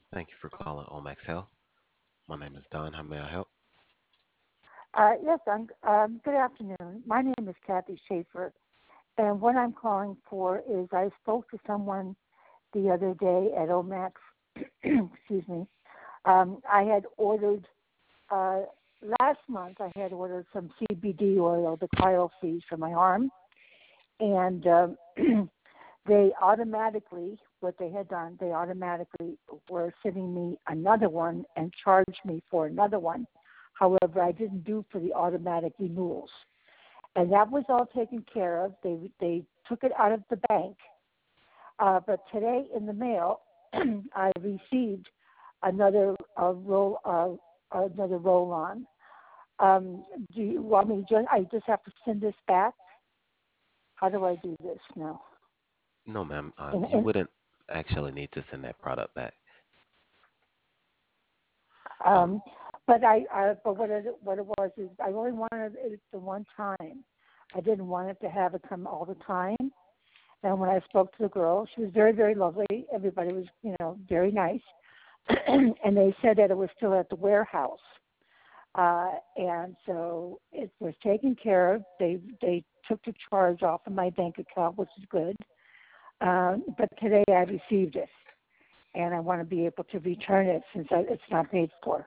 Thank you for calling Omax Health. My name is Don. How may I help? Yes, good afternoon. My name is Kathy Schaefer, and what I'm calling for is I spoke to someone the other day at Omax. Excuse me. I had ordered uh, last month. I had ordered some CBD oil, the CryoFreeze for my arm, and they automatically, what they had done, they automatically were sending me another one and charged me for another one. However, I didn't do for the automatic renewals. And that was all taken care of. They took it out of the bank. But today in the mail, I received another roll on. Do you want me to? I just have to send this back. How do I do this now? No, ma'am. And, You and wouldn't actually need to send that product back. Um, um, but what it was is I only wanted it the one time. I didn't want it to have it come all the time. And when I spoke to the girl, she was very, very lovely. Everybody was, very nice. And they said that it was still at the warehouse. And so it was taken care of. They took the charge off of my bank account, which is good. But today I received it, and I want to be able to return it since it's not paid for.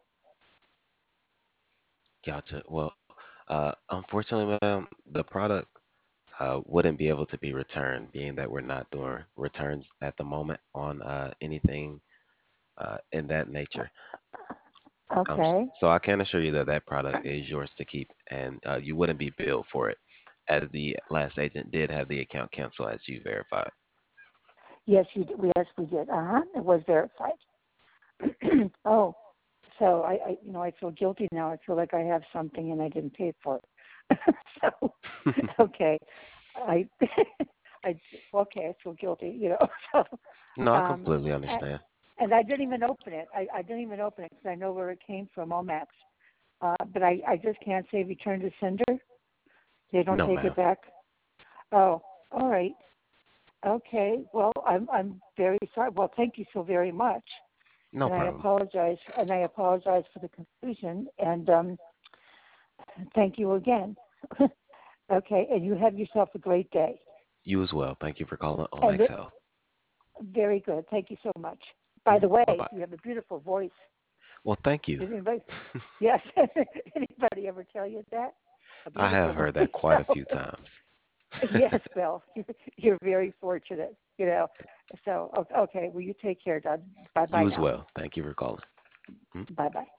Gotcha. Well, unfortunately, ma'am, the product wouldn't be able to be returned, being that we're not doing returns at the moment on anything in that nature. Okay. So I can assure you that that product is yours to keep, and you wouldn't be billed for it, as the last agent did have the account canceled, as you verified. Yes, yes, we did. It was verified. Oh, so I feel guilty now. I feel like I have something and I didn't pay for it. So, okay, I, I, okay, I feel guilty. No, So, I completely and, understand. and I didn't even open it. I didn't even open it because I know where it came from, Omax. But I just can't say return to sender. They don't No, take ma'am. it back. Oh, all right. Okay. Well, I'm very sorry. Well, thank you so very much. No problem. And I apologize for the confusion, and thank you again. Okay, and you have yourself a great day. You as well. Thank you for calling And Omax Health. very good. Thank you so much. By the way, Bye bye. you have a beautiful voice. Well, thank you. Did anybody? Yes. Anybody ever tell you that? A I beautiful have heard voice. that quite a few times. Yes. Well, you're very fortunate. So okay. Well, you take care, Doug. Bye You bye as now. well. Thank you for calling. Mm. Bye bye.